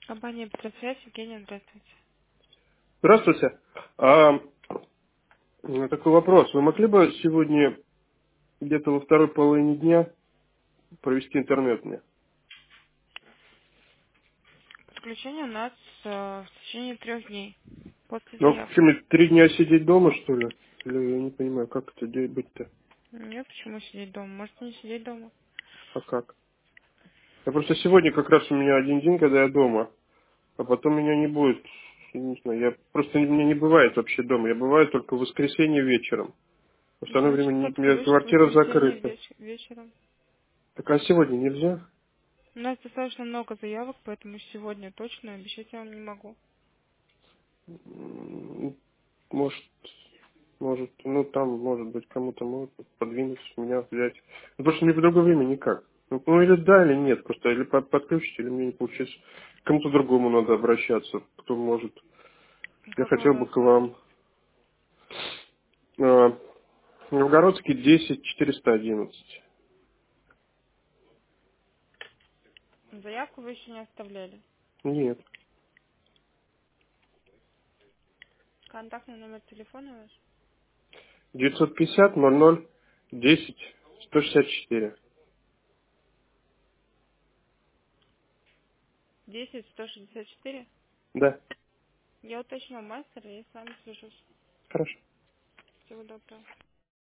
Компания «Петросвязь», Евгения, здравствуйте. Здравствуйте. У меня такой вопрос. Вы могли бы сегодня где-то во второй половине дня провести интернет мне? Подключение у нас в течение 3 дней после Ну, в заявки. общем, 3 дня сидеть дома, что ли? Или я не понимаю, как это быть-то? Нет, почему сидеть дома? Можете не сидеть дома. А как? Я просто сегодня как раз у меня один день, когда я дома, а потом меня не будет. Я не знаю, я просто мне не бывает вообще дома. Я бываю только в воскресенье вечером. В остальное Значит, время у меня подключит в квартира воскресенье закрыта. вечером. Так а сегодня нельзя? У нас достаточно много заявок, поэтому сегодня точно обещать я вам не могу. Может, ну там, может быть, кому-то может подвинуть, меня взять. Ну, потому что мне в другое время никак. Ну, или да, или нет, просто или подключить, или мне не получится. К кому-то другому надо обращаться, кто может. Я Какой у хотел бы вас к номер? вам. А, Новгородский 10 411. Заявку вы еще не оставляли. Нет. Контактный номер телефона ваш? 950 00 10 164. 10 164. Да, Я уточню мастера и с вами свяжусь. хорошо. Всего доброго.